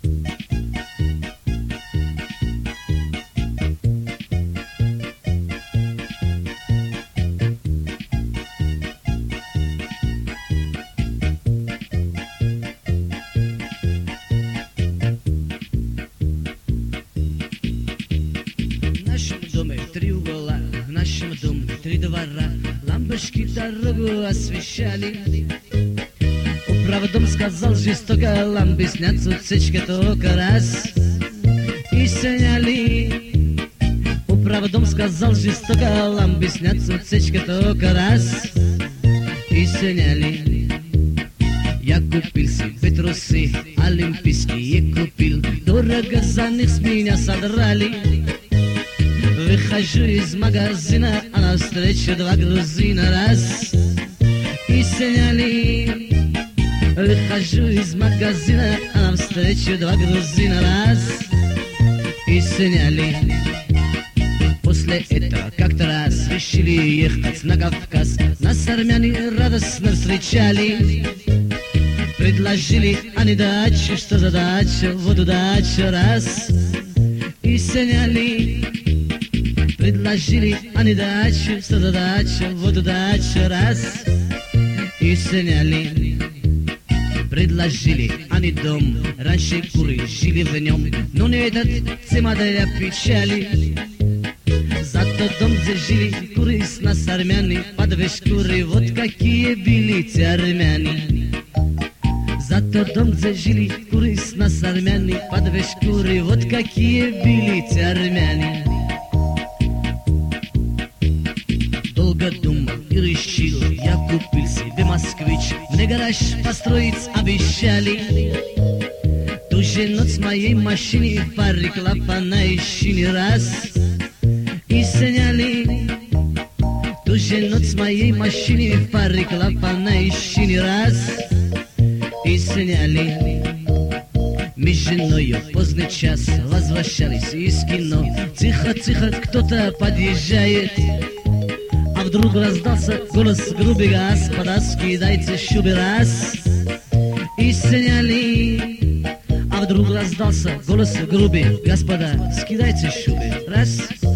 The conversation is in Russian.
Три угла, в нашем доме 3 двора, лампочки дорогу освещали. Управдом сказал жестоко, лампы снятся утечка только раз и сняли. Управдом сказал жестоко, лампы снятся утечка только раз и сняли. Я купил себе трусы олимпийские, купил, дорого за них с меня содрали. Выхожу из магазина, а навстречу 2 грузина, раз и сняли. Выхожу из магазина, а навстречу 2 грузина, раз и сняли. После этого как-то раз решили ехать на Кавказ. Нас армяне радостно встречали. Предложили они дачу, что за дача, воду дачу, раз и сняли. Предложили они дачу, что за дача, воду дачу, раз и сняли. Предложили они дом, раньше куры жили в нем, но не этот тема для печали. Зато дом, где жили куры, с нас армяне, под шкуры, вот какие были те армяне. Зато дом, где жили куры, с нас армяне, под шкуры, вот какие были те армяне. Долго думал и решил, я купил себе москвич. Мне гараж построить обещали. Ту же ночь моей машине фары, клапана и шины, раз и сняли. Ту же ночь моей машине фары, клапана и шины, раз и сняли. Мы с женою поздний час возвращались из кино. Тихо-тихо кто-то подъезжает, а вдруг раздался голос грубый: господа, скидайте шубы, раз и сняли. А вдруг раздался голос грубый: господа, скидайте шубы, раз